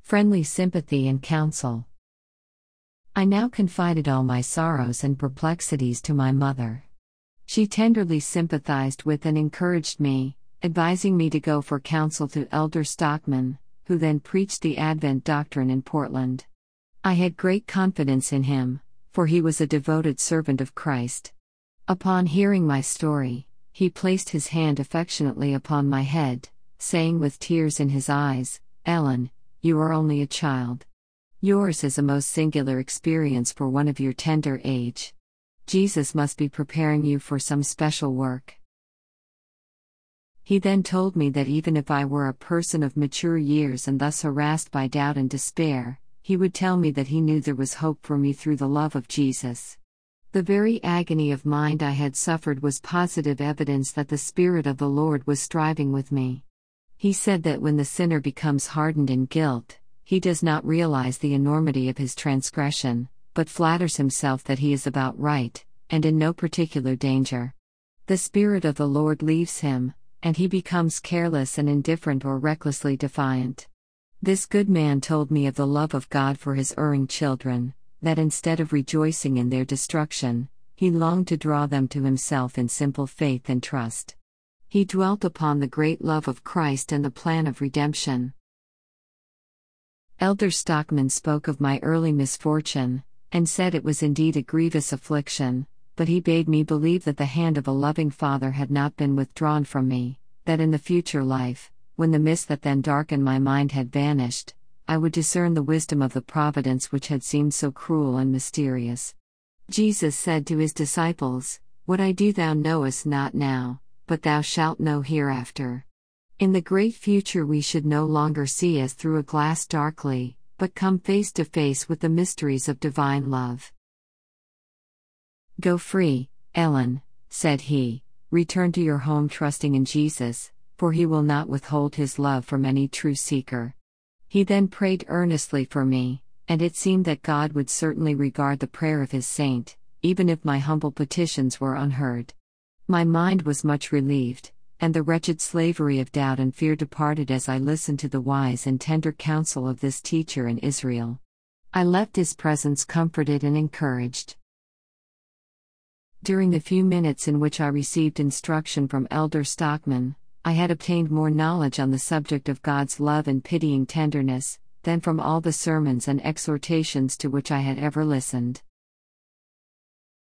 Friendly sympathy and counsel. I now confided all my sorrows and perplexities to my mother. She tenderly sympathized with and encouraged me, advising me to go for counsel to Elder Stockman, who then preached the Advent doctrine in Portland. I had great confidence in him, for he was a devoted servant of Christ. Upon hearing my story, he placed his hand affectionately upon my head, saying with tears in his eyes, "Ellen, you are only a child. Yours is a most singular experience for one of your tender age. Jesus must be preparing you for some special work." He then told me that even if I were a person of mature years and thus harassed by doubt and despair, he would tell me that he knew there was hope for me through the love of Jesus. The very agony of mind I had suffered was positive evidence that the Spirit of the Lord was striving with me. He said that when the sinner becomes hardened in guilt, he does not realize the enormity of his transgression, but flatters himself that he is about right, and in no particular danger. The Spirit of the Lord leaves him, and he becomes careless and indifferent or recklessly defiant. This good man told me of the love of God for his erring children, that instead of rejoicing in their destruction, he longed to draw them to himself in simple faith and trust. He dwelt upon the great love of Christ and the plan of redemption. Elder Stockman spoke of my early misfortune, and said it was indeed a grievous affliction, but he bade me believe that the hand of a loving Father had not been withdrawn from me, that in the future life, when the mist that then darkened my mind had vanished, I would discern the wisdom of the providence which had seemed so cruel and mysterious. Jesus said to his disciples, "What I do thou knowest not now, but thou shalt know hereafter." In the great future we should no longer see as through a glass darkly, but come face to face with the mysteries of divine love. "Go free, Ellen," said he, "return to your home trusting in Jesus, for he will not withhold his love from any true seeker." He then prayed earnestly for me, and it seemed that God would certainly regard the prayer of his saint, even if my humble petitions were unheard. My mind was much relieved, and the wretched slavery of doubt and fear departed as I listened to the wise and tender counsel of this teacher in Israel. I left his presence comforted and encouraged. During the few minutes in which I received instruction from Elder Stockman, I had obtained more knowledge on the subject of God's love and pitying tenderness than from all the sermons and exhortations to which I had ever listened.